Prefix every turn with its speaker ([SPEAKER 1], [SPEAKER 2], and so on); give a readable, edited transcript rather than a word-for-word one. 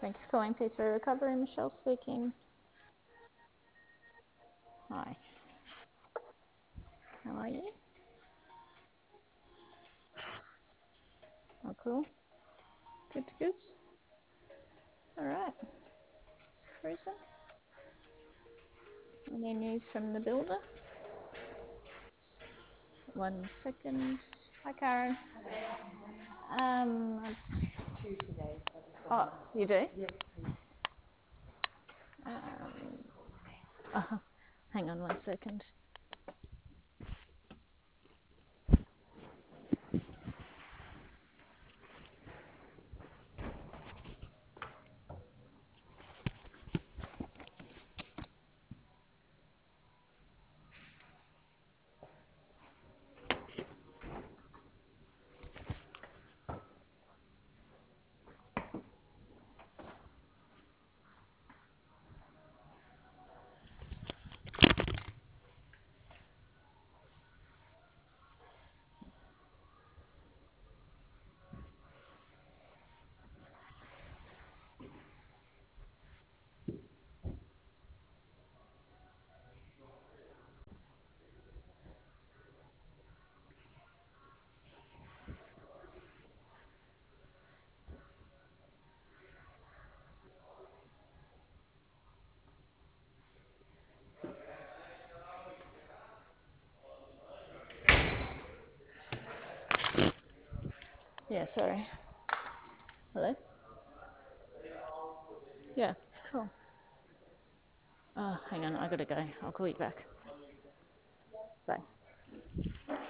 [SPEAKER 1] Thank you for calling P3 Recovery. Michelle speaking. Hi. How are you? Oh, cool. Good, good. All right. Frozen. Any news from the builder? 1 second. Hi, Karen. Um, oh, you do? Oh, hang on 1 second. Yeah, sorry. Hello? Yeah, cool. Oh, hang on, I gotta go. I'll call you back. Bye.